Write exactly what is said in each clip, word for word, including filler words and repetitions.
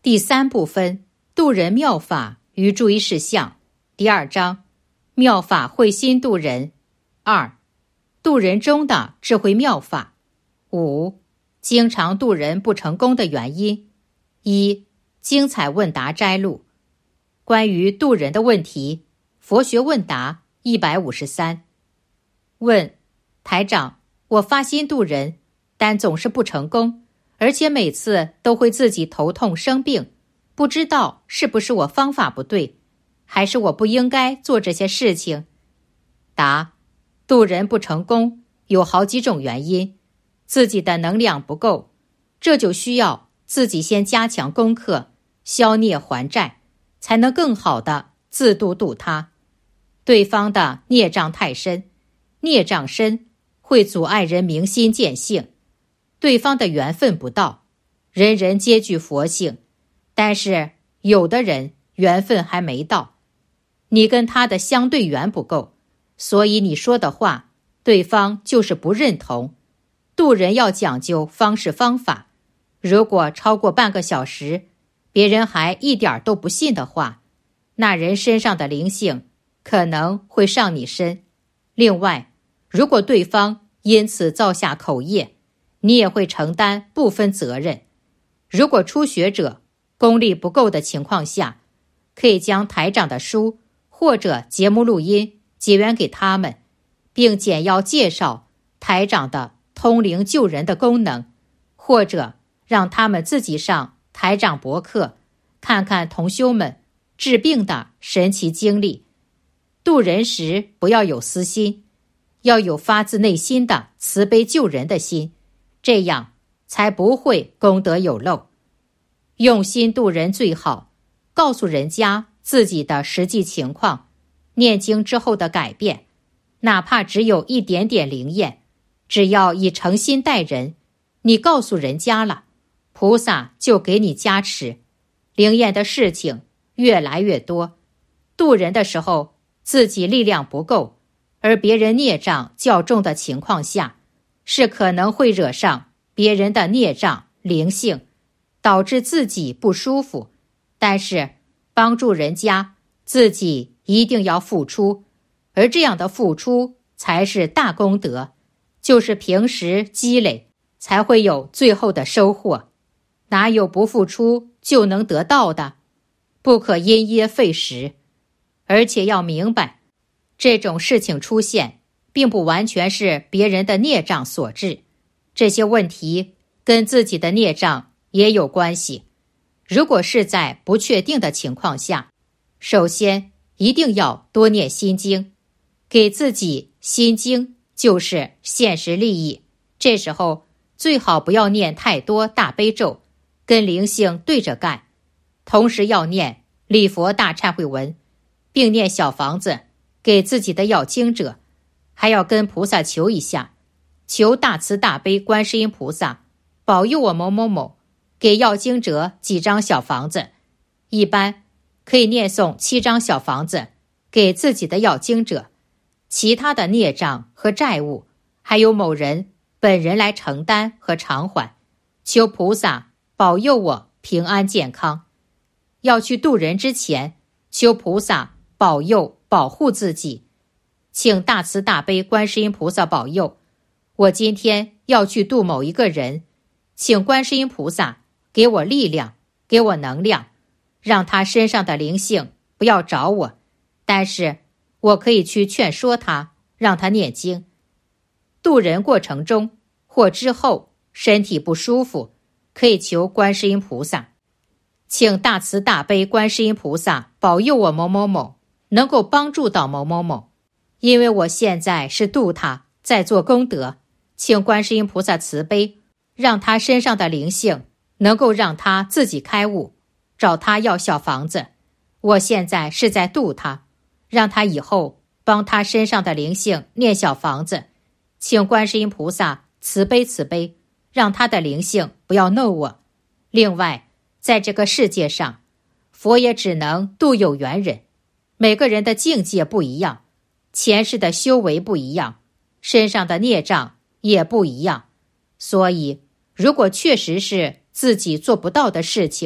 第三部分，度人妙法与注意事项。第二章，妙法慧心度人。二，度人中的智慧妙法。五，经常度人不成功的原因。一，精彩问答摘录。关于度人的问题，佛学问答一百五十三。问：台长，我发心度人，但总是不成功，而且每次都会自己头痛生病，不知道是不是我方法不对，还是我不应该做这些事情？答：度人不成功有好几种原因，自己的能量不够，这就需要自己先加强功课，消孽还债，才能更好的自度度他。对方的孽障太深，孽障深会阻碍人明心见性，对方的缘分不到。人人皆具佛性，但是有的人缘分还没到，你跟他的相对缘不够，所以你说的话对方就是不认同。度人要讲究方式方法，如果超过半个小时别人还一点都不信的话，那人身上的灵性可能会上你身。另外，如果对方因此造下口业，你也会承担部分责任。如果初学者功力不够的情况下，可以将台长的书或者节目录音结缘给他们，并简要介绍台长的通灵救人的功能，或者让他们自己上台长博客看看同修们治病的神奇经历。度人时不要有私心，要有发自内心的慈悲救人的心，这样才不会功德有漏。用心度人最好，告诉人家自己的实际情况，念经之后的改变，哪怕只有一点点灵验，只要以诚心待人，你告诉人家了，菩萨就给你加持，灵验的事情越来越多。度人的时候自己力量不够，而别人孽障较重的情况下，是可能会惹上别人的孽障灵性，导致自己不舒服。但是帮助人家，自己一定要付出，而这样的付出才是大功德，就是平时积累才会有最后的收获。哪有不付出就能得到的？不可因噎废食。而且要明白，这种事情出现并不完全是别人的孽障所致，这些问题跟自己的孽障也有关系。如果是在不确定的情况下，首先一定要多念心经，给自己心经就是现实利益。这时候最好不要念太多大悲咒，跟灵性对着干，同时要念礼佛大忏悔文，并念小房子给自己的要经者，还要跟菩萨求一下，求大慈大悲观世音菩萨保佑我某某某给要经者几张小房子。一般可以念诵七张小房子给自己的要经者，其他的孽障和债务还由某人本人来承担和偿还，求菩萨保佑我平安健康。要去度人之前，求菩萨保佑保护自己，请大慈大悲观世音菩萨保佑我今天要去度某一个人，请观世音菩萨给我力量，给我能量，让他身上的灵性不要找我，但是我可以去劝说他，让他念经。度人过程中或之后身体不舒服，可以求观世音菩萨，请大慈大悲观世音菩萨保佑我某某某能够帮助到某某某，因为我现在是度他，在做功德，请观世音菩萨慈悲，让他身上的灵性能够让他自己开悟，找他要小房子。我现在是在度他，让他以后帮他身上的灵性念小房子，请观世音菩萨慈悲慈悲，让他的灵性不要弄我。另外，在这个世界上，佛也只能度有缘人，每个人的境界不一样，前世的修为不一样，身上的孽障也不一样，所以如果确实是自己做不到的事情，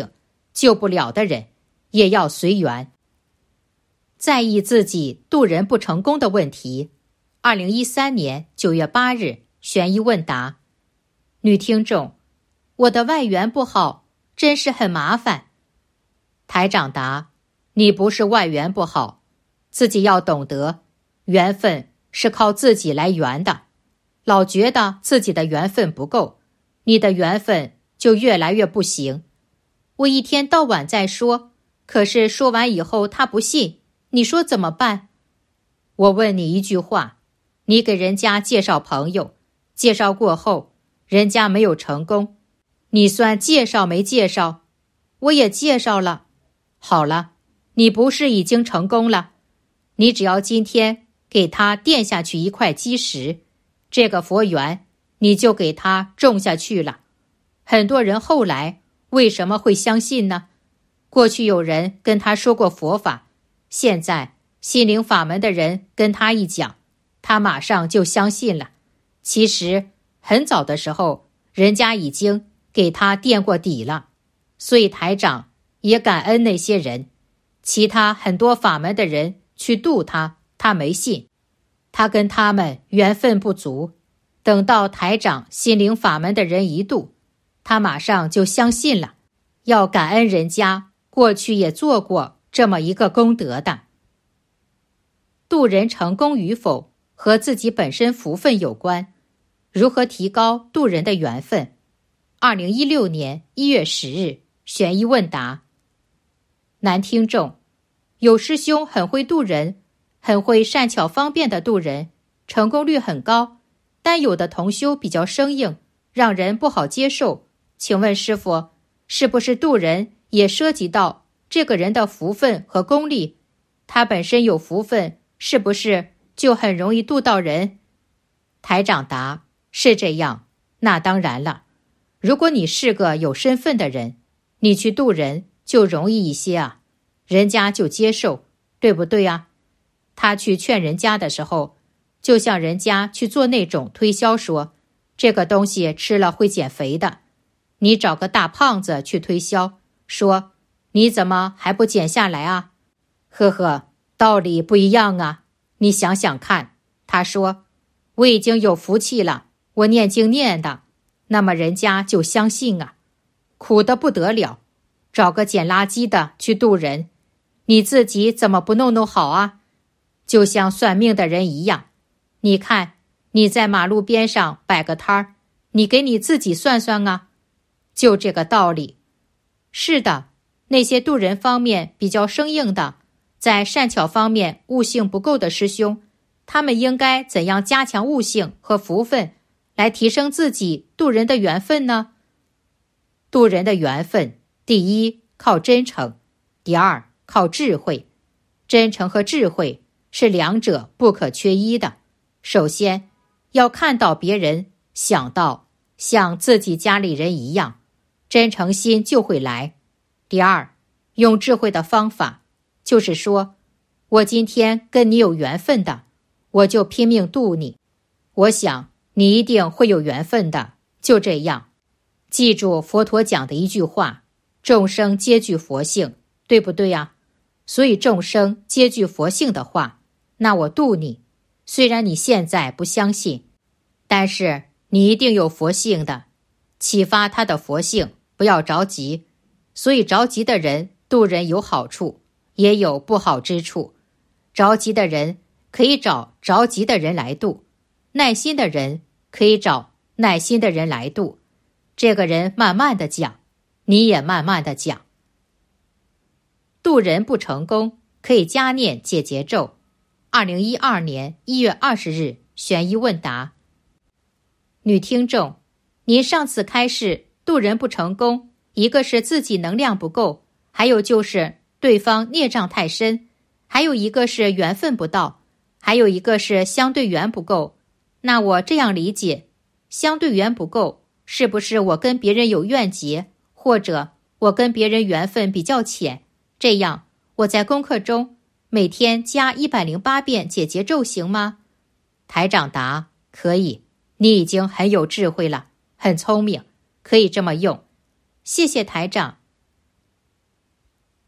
救不了的人，也要随缘。在意自己渡人不成功的问题。二零一三年九月八日悬疑问答。女听众，我的外缘不好，真是很麻烦。台长答：你不是外缘不好，自己要懂得，缘分是靠自己来圆的。老觉得自己的缘分不够，你的缘分就越来越不行。我一天到晚在说，可是说完以后他不信，你说怎么办？我问你一句话，你给人家介绍朋友，介绍过后人家没有成功，你算介绍没介绍？我也介绍了。好了，你不是已经成功了？你只要今天给他垫下去一块基石，这个佛缘你就给他种下去了。很多人后来为什么会相信呢？过去有人跟他说过佛法，现在心灵法门的人跟他一讲，他马上就相信了。其实很早的时候人家已经给他垫过底了，所以台长也感恩那些人。其他很多法门的人去度他，他没信，他跟他们缘分不足。等到台长心灵法门的人一度，他马上就相信了。要感恩人家过去也做过这么一个功德的。度人成功与否和自己本身福分有关。如何提高度人的缘分？二零一六年一月十日悬疑问答。男听众，有师兄很会度人，很会善巧方便的度人，成功率很高，但有的同修比较生硬，让人不好接受。请问师父，是不是度人也涉及到这个人的福分和功力？他本身有福分，是不是就很容易度到人？台长答：是这样。那当然了，如果你是个有身份的人，你去度人就容易一些啊，人家就接受，对不对啊？他去劝人家的时候，就像人家去做那种推销，说这个东西吃了会减肥的。你找个大胖子去推销，说你怎么还不减下来啊？呵呵，道理不一样啊。你想想看，他说我已经有福气了，我念经念的，那么人家就相信啊。苦得不得了，找个捡垃圾的去度人，你自己怎么不弄弄好啊？就像算命的人一样，你看你在马路边上摆个摊儿，你给你自己算算啊，就这个道理。是的，那些度人方面比较生硬的，在善巧方面悟性不够的师兄，他们应该怎样加强悟性和福分，来提升自己度人的缘分呢？度人的缘分，第一靠真诚，第二靠智慧。真诚和智慧是两者不可缺一的。首先要看到别人，想到像自己家里人一样，真诚心就会来。第二，用智慧的方法，就是说我今天跟你有缘分的，我就拼命度你，我想你一定会有缘分的，就这样。记住佛陀讲的一句话，众生皆具佛性，对不对呀？所以众生皆具佛性的话，那我度你，虽然你现在不相信，但是你一定有佛性的，启发他的佛性，不要着急。所以着急的人度人有好处，也有不好之处。着急的人可以找着急的人来度，耐心的人可以找耐心的人来度。这个人慢慢的讲，你也慢慢的讲。度人不成功，可以加念解结咒。二零一二年一月二十日悬疑问答。女听众，您上次开示度人不成功，一个是自己能量不够，还有就是对方孽障太深，还有一个是缘分不到，还有一个是相对缘不够。那我这样理解，相对缘不够，是不是我跟别人有怨结，或者我跟别人缘分比较浅？这样我在功课中每天加一百零八遍解结咒行吗？台长答：可以，你已经很有智慧了，很聪明，可以这么用。谢谢台长。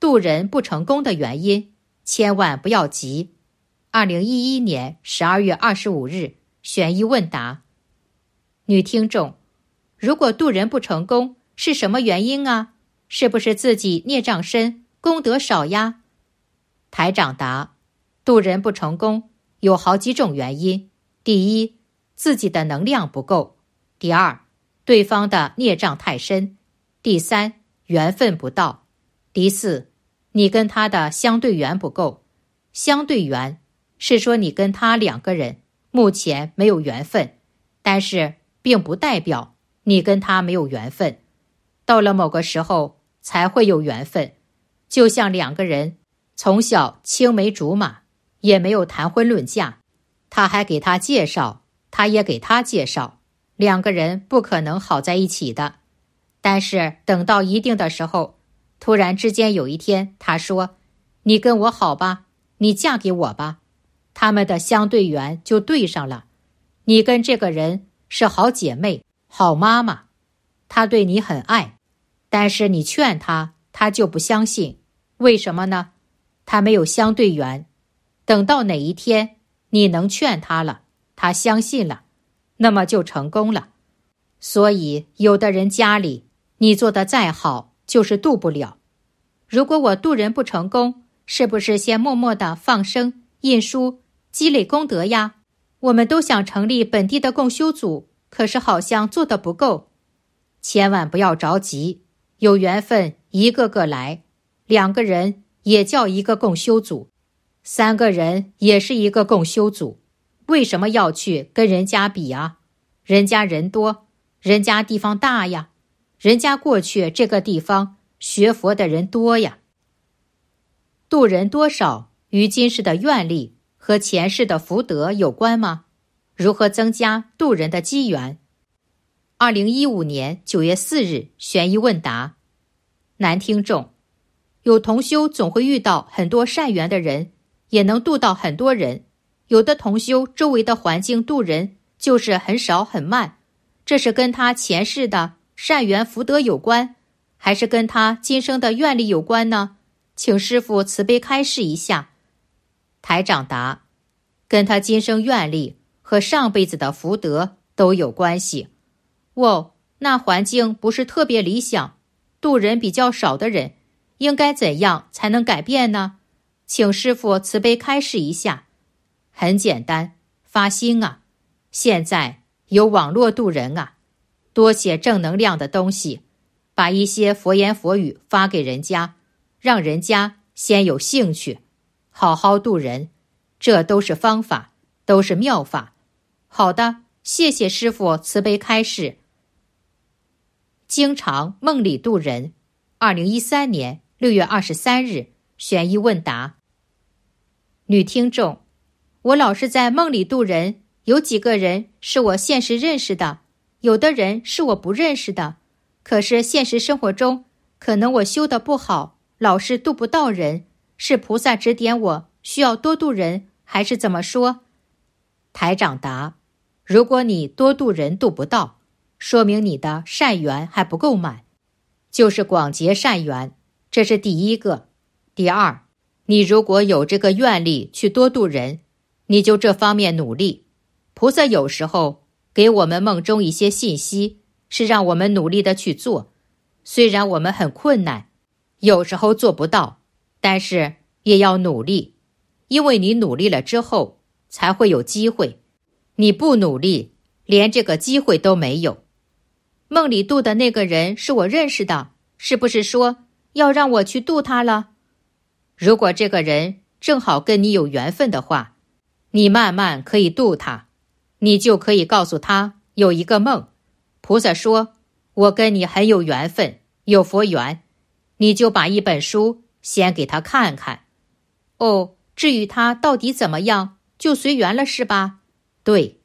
渡人不成功的原因，千万不要急。二零一一年十二月二十五日，悬疑问答。女听众，如果渡人不成功，是什么原因啊？是不是自己孽障深，功德少呀？台长答：渡人不成功有好几种原因。第一，自己的能量不够；第二，对方的孽障太深；第三，缘分不到；第四，你跟他的相对缘不够。相对缘是说你跟他两个人目前没有缘分，但是并不代表你跟他没有缘分，到了某个时候才会有缘分。就像两个人从小青梅竹马，也没有谈婚论嫁，他还给他介绍，他也给他介绍，两个人不可能好在一起的。但是等到一定的时候，突然之间有一天他说，你跟我好吧，你嫁给我吧，他们的相对缘就对上了。你跟这个人是好姐妹，好妈妈，他对你很爱，但是你劝他，他就不相信。为什么呢？他没有相对缘。等到哪一天你能劝他了，他相信了，那么就成功了。所以有的人家里你做得再好，就是渡不了。如果我渡人不成功，是不是先默默地放生、印书、积累功德呀？我们都想成立本地的共修组，可是好像做得不够。千万不要着急，有缘分一个个来，两个人也叫一个共修组，三个人也是一个共修组。为什么要去跟人家比啊？人家人多，人家地方大呀，人家过去这个地方学佛的人多呀。渡人多少与今世的愿力和前世的福德有关吗？如何增加渡人的机缘？二零一五年九月四日，悬疑问答。男听众，有同修总会遇到很多善缘的人，也能渡到很多人。有的同修周围的环境渡人就是很少很慢，这是跟他前世的善缘福德有关，还是跟他今生的愿力有关呢？请师父慈悲开示一下。台长答：跟他今生愿力和上辈子的福德都有关系。哦，那环境不是特别理想，渡人比较少的人，应该怎样才能改变呢？请师父慈悲开示一下。很简单，发心啊！现在有网络渡人啊，多写正能量的东西，把一些佛言佛语发给人家，让人家先有兴趣，好好渡人，这都是方法，都是妙法。好的，谢谢师父慈悲开示。经常梦里渡人，二零一三年六月二十三日，悬疑问答。女听众，我老是在梦里渡人，有几个人是我现实认识的，有的人是我不认识的。可是现实生活中，可能我修得不好，老是渡不到人，是菩萨指点我需要多渡人，还是怎么说？台长答：如果你多渡人渡不到，说明你的善缘还不够满，就是广结善缘，这是第一个。第二，你如果有这个愿力去多渡人，你就这方面努力。菩萨有时候给我们梦中一些信息，是让我们努力的去做。虽然我们很困难，有时候做不到，但是也要努力，因为你努力了之后才会有机会。你不努力，连这个机会都没有。梦里渡的那个人是我认识的，是不是说要让我去渡他了？如果这个人正好跟你有缘分的话，你慢慢可以渡他，你就可以告诉他有一个梦，菩萨说我跟你很有缘分，有佛缘，你就把一本书先给他看看。哦，至于他到底怎么样，就随缘了是吧？对，